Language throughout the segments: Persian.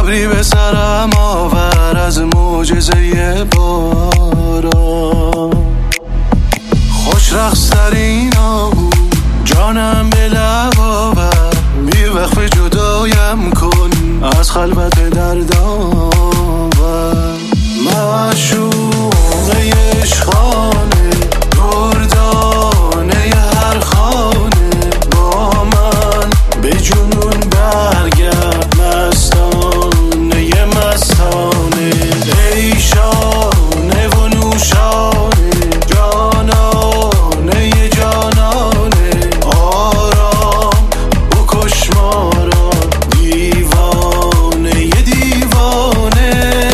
ابری به سرم آور از معجزه باران. خوش رقص‌ترین آهو جانم به لب آور، بی وقف جدایم کن از خلوت دردآور. معشوقه عشقانه دردانه هر خانه، با من به جنون برگرد مستانه مستانه. ای شانه و نوشانه جانانه جانانه، آرام بکش ما را دیوانه دیوانه.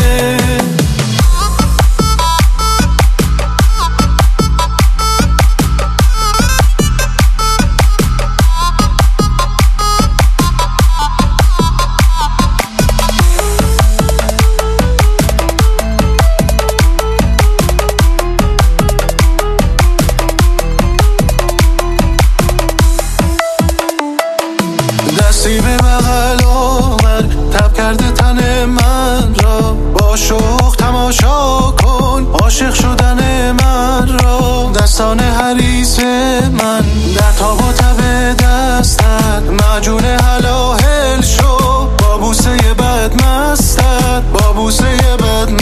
دستی به بغل آور، تب کرده تن من را، با شوق تماشا کن عاشق شدن من را. دستان حریص من در تاب و تب دستت، معجون هلاهل شو با بوسه بد مستت، با بوسه بد